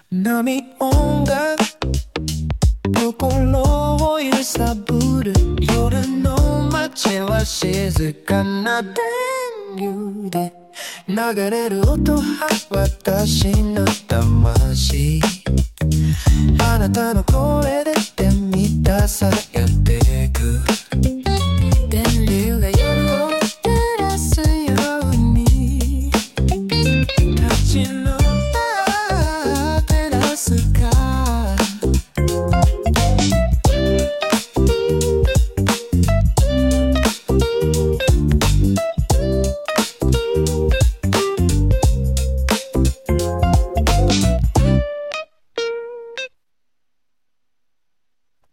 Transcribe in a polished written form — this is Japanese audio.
波音楽心を揺さぶる夜の街は静かな電流で流れる音は私の魂あなたの声で満たされてく